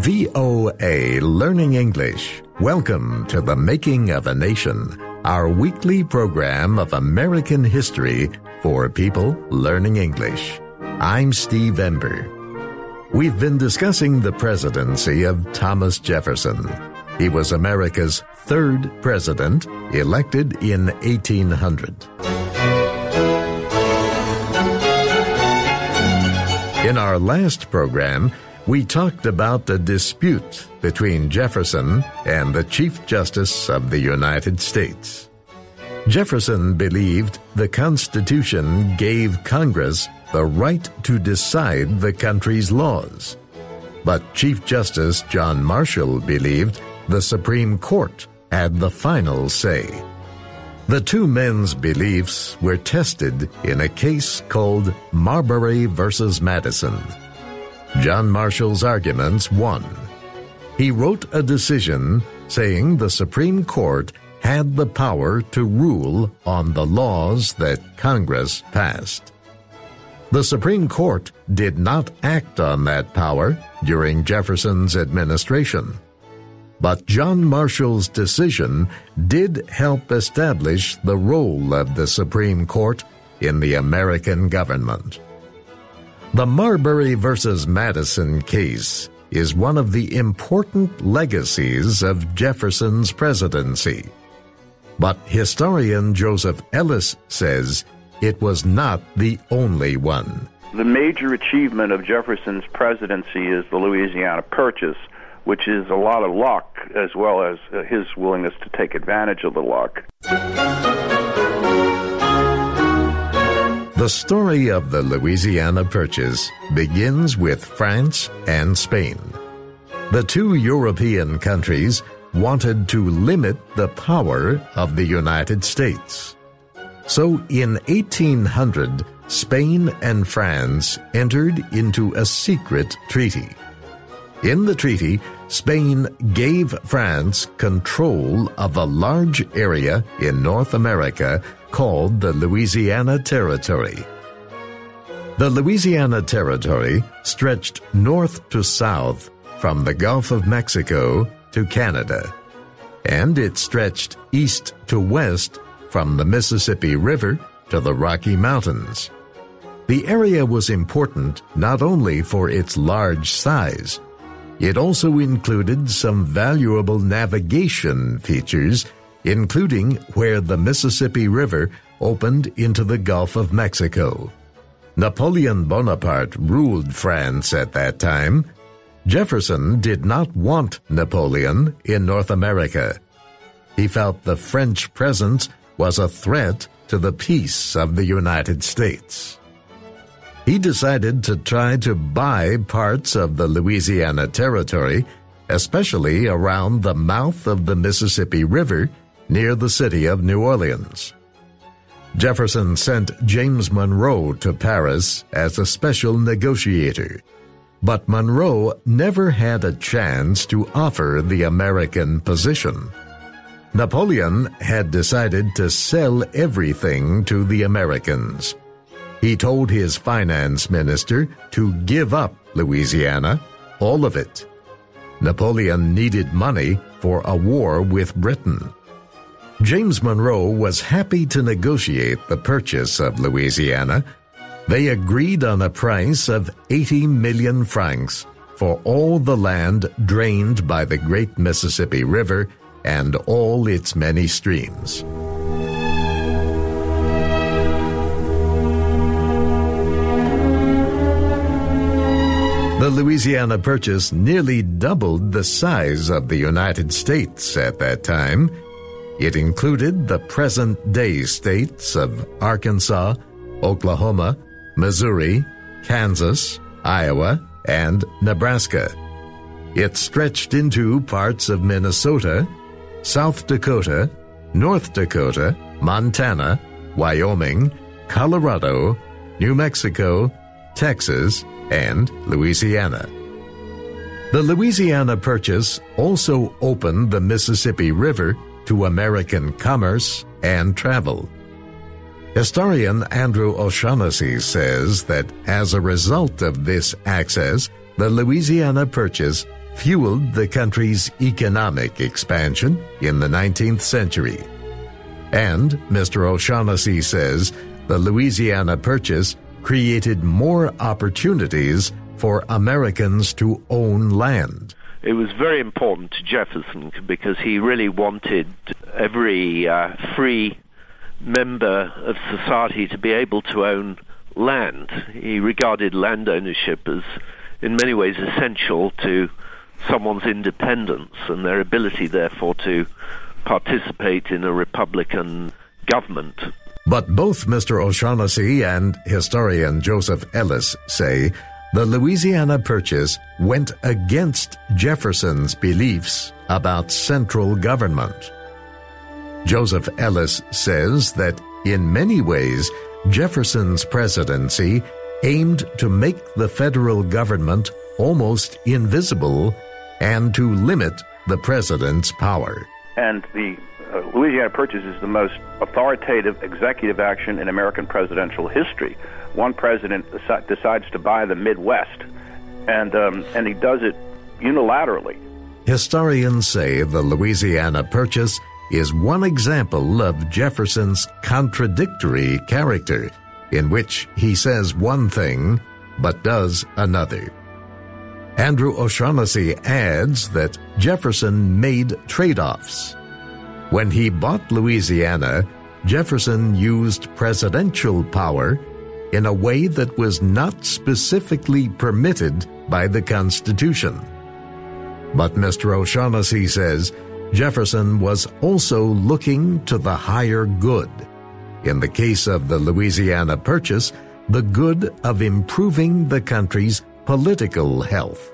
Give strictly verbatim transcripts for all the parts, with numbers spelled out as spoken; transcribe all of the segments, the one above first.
V O A Learning English. Welcome to The Making of a Nation, our weekly program of American history for people learning English. I'm Steve Ember. We've been discussing the presidency of Thomas Jefferson. He was America's third president, elected in eighteen hundred. In our last program, we talked about a dispute between Jefferson and the Chief Justice of the United States. Jefferson believed the Constitution gave Congress the right to decide the country's laws. But Chief Justice John Marshall believed the Supreme Court had the final say. The two men's beliefs were tested in a case called Marbury versus Madison. John Marshall's arguments won. He wrote a decision saying the Supreme Court had the power to rule on the laws that Congress passed. The Supreme Court did not act on that power during Jefferson's administration. But John Marshall's decision did help establish the role of the Supreme Court in the American government. The Marbury versus Madison case is one of the important legacies of Jefferson's presidency. But historian Joseph Ellis says it was not the only one. The major achievement of Jefferson's presidency is the Louisiana Purchase, which is a lot of luck as well as his willingness to take advantage of the luck. The story of the Louisiana Purchase begins with France and Spain. The two European countries wanted to limit the power of the United States. So in eighteen hundred, Spain and France entered into a secret treaty. In the treaty, Spain gave France control of a large area in North America called the Louisiana Territory. The Louisiana Territory stretched north to south from the Gulf of Mexico to Canada, and it stretched east to west from the Mississippi River to the Rocky Mountains. The area was important not only for its large size, it also included some valuable navigation features, including where the Mississippi River opened into the Gulf of Mexico. Napoleon Bonaparte ruled France at that time. Jefferson did not want Napoleon in North America. He felt the French presence was a threat to the peace of the United States. He decided to try to buy parts of the Louisiana Territory, especially around the mouth of the Mississippi River near the city of New Orleans. Jefferson sent James Monroe to Paris as a special negotiator, but Monroe never had a chance to offer the American position. Napoleon had decided to sell everything to the Americans. He told his finance minister to give up Louisiana, all of it. Napoleon needed money for a war with Britain. James Monroe was happy to negotiate the purchase of Louisiana. They agreed on a price of eighty million francs for all the land drained by the great Mississippi River and all its many streams. The Louisiana Purchase nearly doubled the size of the United States at that time. It included the present-day states of Arkansas, Oklahoma, Missouri, Kansas, Iowa, and Nebraska. It stretched into parts of Minnesota, South Dakota, North Dakota, Montana, Wyoming, Colorado, New Mexico, Texas, and Louisiana. The Louisiana Purchase also opened the Mississippi River to American commerce and travel. Historian Andrew O'Shaughnessy says that as a result of this access, the Louisiana Purchase fueled the country's economic expansion in the nineteenth century. And Mister O'Shaughnessy says the Louisiana Purchase created more opportunities for Americans to own land. It was very important to Jefferson because he really wanted every uh, free member of society to be able to own land. He regarded land ownership as, in many ways, essential to someone's independence and their ability, therefore, to participate in a Republican government. But both Mister O'Shaughnessy and historian Joseph Ellis say the Louisiana Purchase went against Jefferson's beliefs about central government. Joseph Ellis says that in many ways, Jefferson's presidency aimed to make the federal government almost invisible and to limit the president's power. And the uh, Louisiana Purchase is the most authoritative executive action in American presidential history. One president deci- decides to buy the Midwest, and um, and he does it unilaterally. Historians say the Louisiana Purchase is one example of Jefferson's contradictory character, in which he says one thing but does another. Andrew O'Shaughnessy adds that Jefferson made trade-offs. When he bought Louisiana, Jefferson used presidential power in a way that was not specifically permitted by the Constitution. But Mister O'Shaughnessy says Jefferson was also looking to the higher good. In the case of the Louisiana Purchase, the good of improving the country's political health.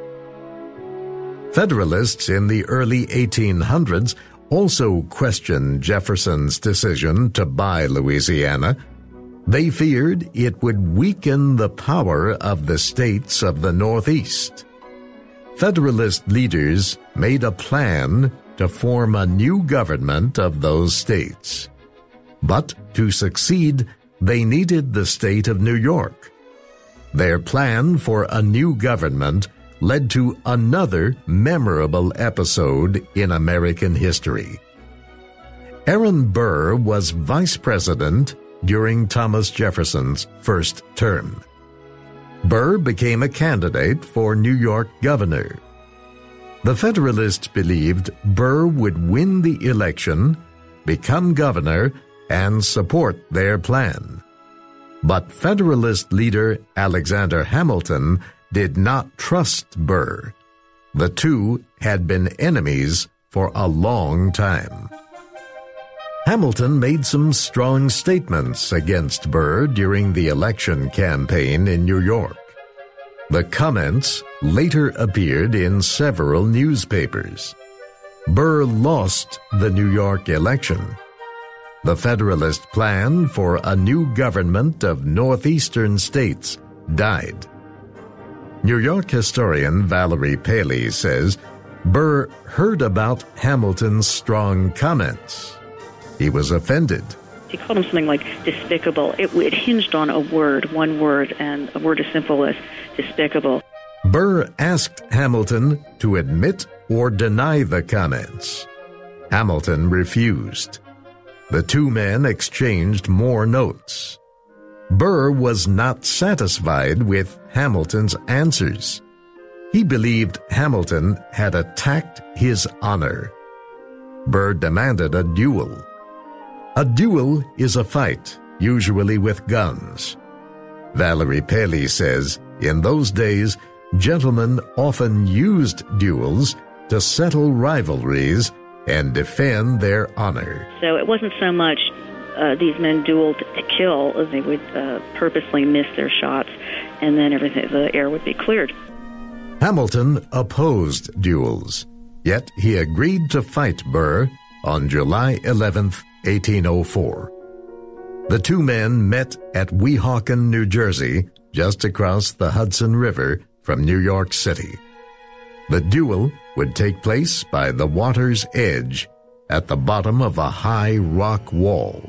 Federalists in the early eighteen hundreds also questioned Jefferson's decision to buy Louisiana. They feared it would weaken the power of the states of the Northeast. Federalist leaders made a plan to form a new government of those states. But to succeed, they needed the state of New York. Their plan for a new government led to another memorable episode in American history. Aaron Burr was vice president during Thomas Jefferson's first term. Burr became a candidate for New York governor. The Federalists believed Burr would win the election, become governor, and support their plan. But Federalist leader Alexander Hamilton did not trust Burr. The two had been enemies for a long time. Hamilton made some strong statements against Burr during the election campaign in New York. The comments later appeared in several newspapers. Burr lost the New York election. The Federalist plan for a new government of northeastern states died. New York historian Valerie Paley says Burr heard about Hamilton's strong comments. He was offended. He called him something like despicable. It, it hinged on a word, one word, and a word as simple as despicable. Burr asked Hamilton to admit or deny the comments. Hamilton refused. The two men exchanged more notes. Burr was not satisfied with Hamilton's answers. He believed Hamilton had attacked his honor. Burr demanded a duel. A duel is a fight, usually with guns. Valerie Paley says, in those days, gentlemen often used duels to settle rivalries and defend their honor. So it wasn't so much uh, these men dueled to kill, as they would uh, purposely miss their shots, and then everything, the air would be cleared. Hamilton opposed duels, yet he agreed to fight Burr on July eleventh, eighteen oh four. The two men met at Weehawken, New Jersey, just across the Hudson River from New York City. The duel would take place by the water's edge at the bottom of a high rock wall.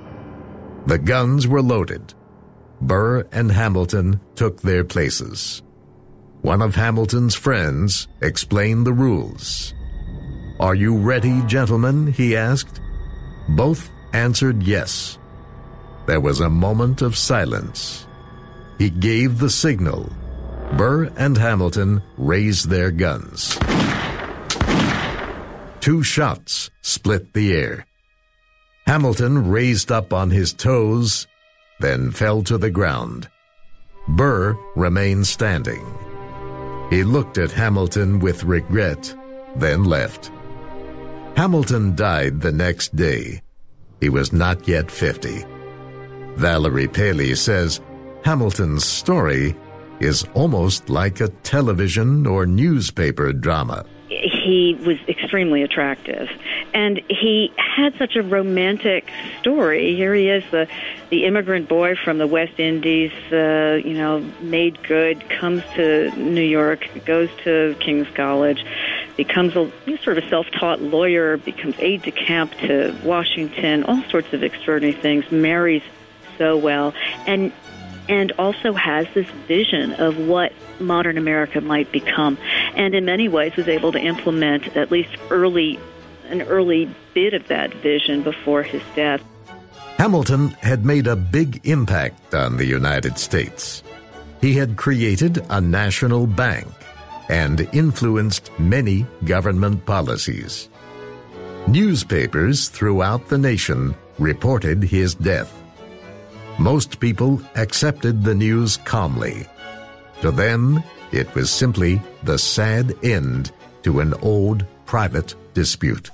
The guns were loaded. Burr and Hamilton took their places. One of Hamilton's friends explained the rules. "Are you ready, gentlemen?" he asked. Both answered yes. There was a moment of silence. He gave the signal. Burr and Hamilton raised their guns. Two shots split the air. Hamilton raised up on his toes, then fell to the ground. Burr remained standing. He looked at Hamilton with regret, then left. Hamilton died the next day. He was not yet fifty. Valerie Paley says Hamilton's story is almost like a television or newspaper drama. He was extremely attractive, and he had such a romantic story. Here he is, the the immigrant boy from the West Indies, uh, you know, made good, comes to New York, goes to King's College, becomes a sort of a self-taught lawyer, becomes aide-de-camp to Washington, all sorts of extraordinary things, marries so well, and and also has this vision of what modern America might become, and in many ways was able to implement at least early, an early bit of that vision before his death. Hamilton had made a big impact on the United States. He had created a national bank and influenced many government policies. Newspapers throughout the nation reported his death. Most people accepted the news calmly. To them, it was simply the sad end to an old private dispute.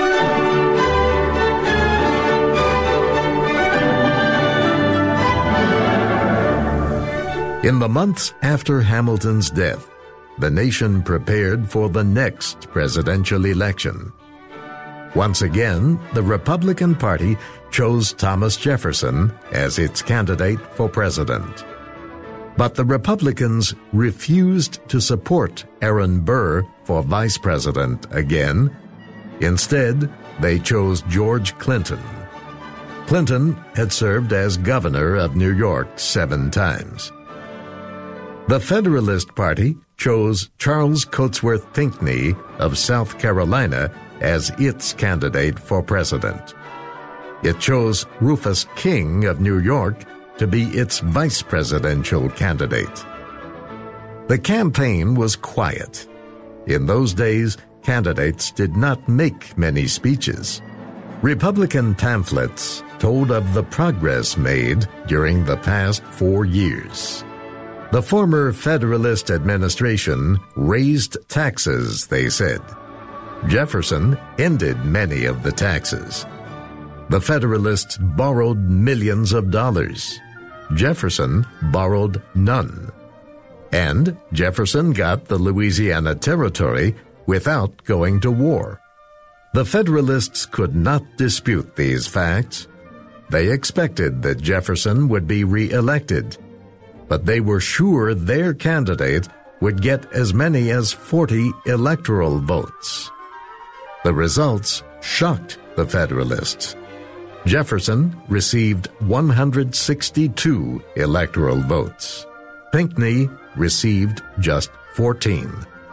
In the months after Hamilton's death, the nation prepared for the next presidential election. Once again, the Republican Party chose Thomas Jefferson as its candidate for president. But the Republicans refused to support Aaron Burr for vice president again. Instead, they chose George Clinton. Clinton had served as governor of New York seven times. The Federalist Party chose Charles Cotesworth Pinckney of South Carolina as its candidate for president. It chose Rufus King of New York to be its vice presidential candidate. The campaign was quiet. In those days, candidates did not make many speeches. Republican pamphlets told of the progress made during the past four years. The former Federalist administration raised taxes, they said. Jefferson ended many of the taxes. The Federalists borrowed millions of dollars. Jefferson borrowed none. And Jefferson got the Louisiana Territory without going to war. The Federalists could not dispute these facts. They expected that Jefferson would be re-elected, but they were sure their candidate would get as many as forty electoral votes. The results shocked the Federalists. Jefferson received one hundred sixty-two electoral votes. Pinckney received just fourteen.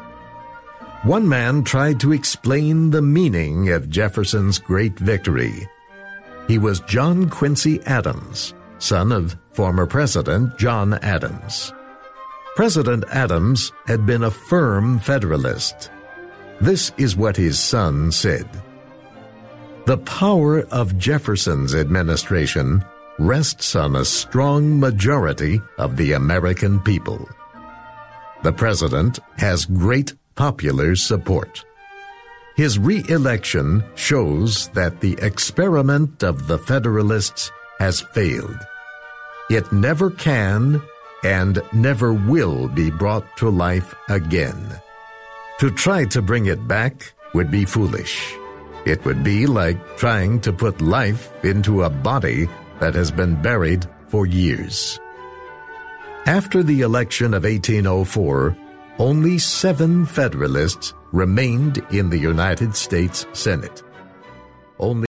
One man tried to explain the meaning of Jefferson's great victory. He was John Quincy Adams, son of former President John Adams. President Adams had been a firm Federalist. This is what his son said. The power of Jefferson's administration rests on a strong majority of the American people. The president has great popular support. His re-election shows that the experiment of the Federalists has failed. It never can and never will be brought to life again. To try to bring it back would be foolish. It would be like trying to put life into a body that has been buried for years. After the election of eighteen oh four, only seven Federalists remained in the United States Senate. Only